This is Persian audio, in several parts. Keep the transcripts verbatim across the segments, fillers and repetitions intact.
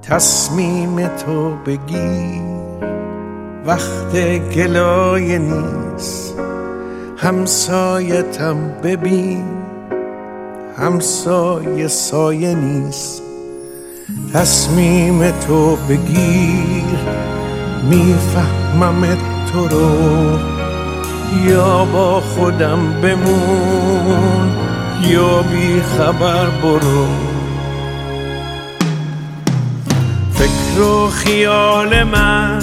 تصمیم تو بگیر، وقت گلایه نیست. همسایتم ببین، همسایه سایه نیست. تصمیم تو بگیر، میفهمم تو رو. یا با خودم بمون یا بی خبر برو. فکر و خیال من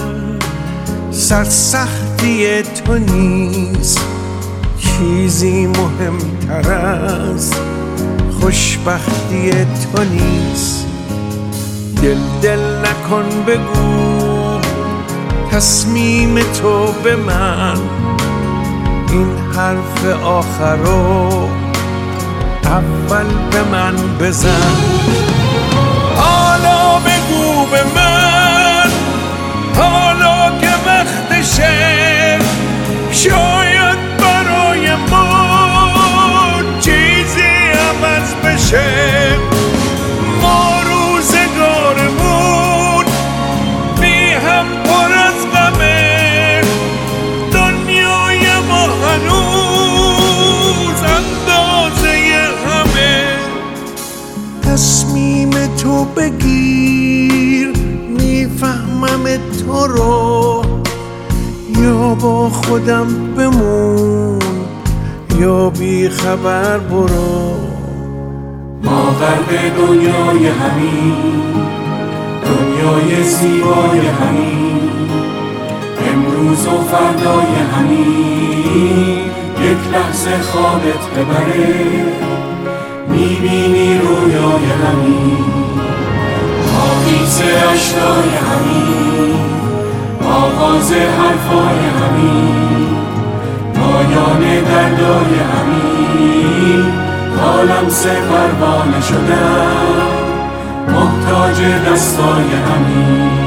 سرسختی تو نیست. چیزی مهمتر از خوشبختی تو نیست. دل دل نکن بگو تصمیم تو به من. این حرف آخرو اول به من بزن. حالا بگو به من، حالا که وقتشه. شاید برای ما چیزی عوض بشه. ما روزگارمون بی هم پر از غمه. دنیای ما هنوز اندازه همه. تصمیم تو بگیر، میفهمم تو رو. یا با خودم بمون یا بی خبر برو. ما غرق دنیای همین، دنیای زیبای همین. امروز و فردای همین، یک لحظه خوابت ببره. میبینی رویای همین، آغیز اشکای همین. آغاز حرفای همین، پایان دردای همین. حالم سه پروانه شدم، محتاج دستای همین.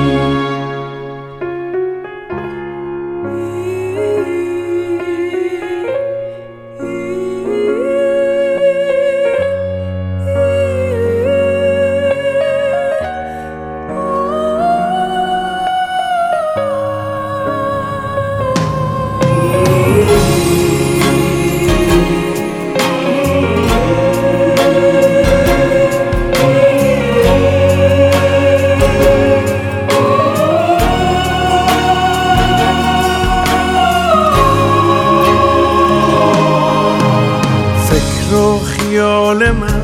خیال من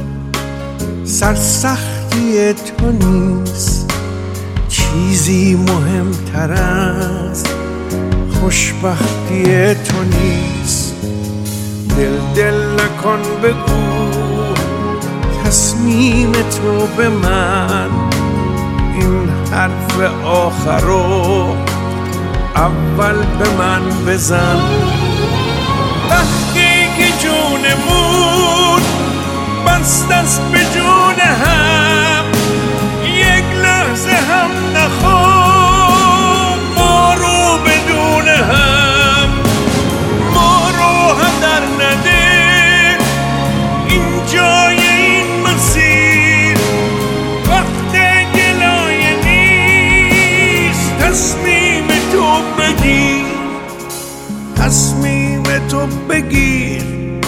سرسختی تو نیست. چیزی مهمتر از خوشبختی تو نیست. دل دل نکن بگو تصمیم تو به من. این حرف آخرو اول به من بزن. وقتی که جونمون بست است به جون هم، یک لحظه هم نخواه ما رو بدون هم. ما رو هم در نده این جای این مسیر. وقت گلایه نیست. تصمیم تو بگیر، تصمیم تو بگیر.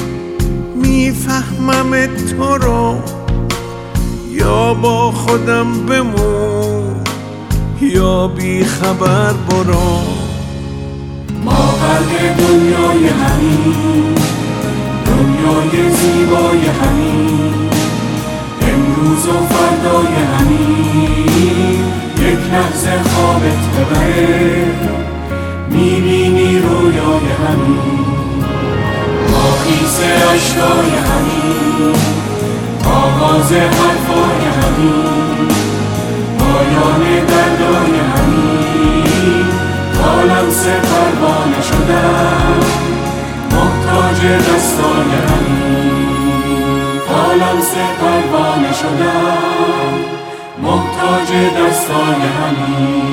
میفهمم تو رو. یا با خودم بمون یا بی خبر برو. ما غرق دنیای همین، دنیای زیبای همین. امروز و فردای همین، یک لحظه خوابت ببره. میبینی رویای همین، آغیز اشکای همین. آغاز حرفای همین، پایان دردای همین. حالم سه پروانه شدم، محتاج دستای همین. حالم سه پروانه شدم، محتاج دستای همین.